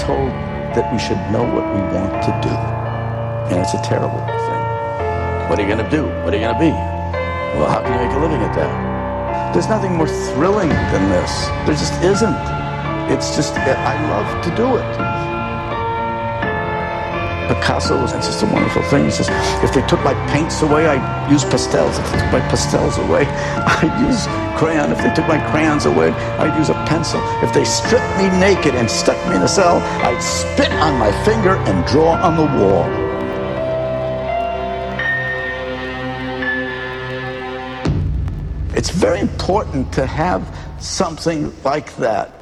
told that we should know what we want to do. And it's a terrible thing. What are you going to do? What are you going to be? Well, how can you make a living at that? There's nothing more thrilling than this. There just isn't. It's just, I love to do it. Picasso was just a wonderful thing. He says, if they took my paints away, I'd use pastels. If they took my pastels away, I'd use crayon. If they took my crayons away, I'd use a pencil. If they stripped me naked and stuck me in a cell, I'd spit on my finger and draw on the wall. It's very important to have something like that